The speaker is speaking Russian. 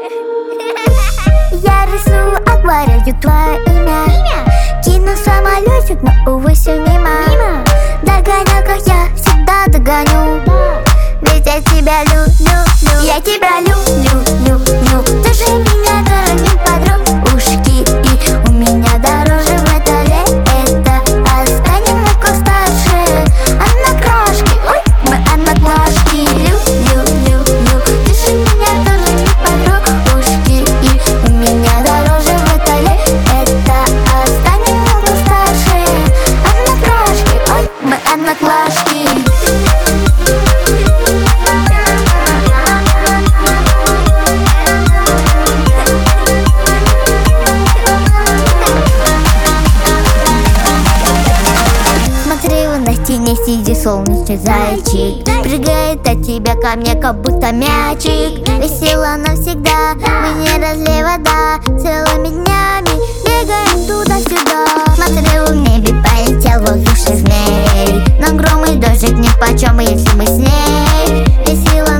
Я рисую акварелью твое имя. Кину самолетик, но увы, все мимо. Догонялках я всегда догоню, ведь я тебя люблю. Я тебя люблю. Ты же меня дорогим подружки, и у меня дороже в это это. Останем на класс старше, одноклашки. Ой, мы одноклашки. Люблю. Ты же меня дорогим подружки, и у меня дороже в это это. Останем на класс старше, одноклашки. Ой, мы одноклашки. На стене сидит солнечный зайчик, прыгает от тебя ко мне, как будто мячик. Весело навсегда, мы не разлей вода. Целыми днями бегаем туда-сюда. Смотрю, в небе полетел воздушный змей, но гром и дождик нипочем, если мы с ней. Весело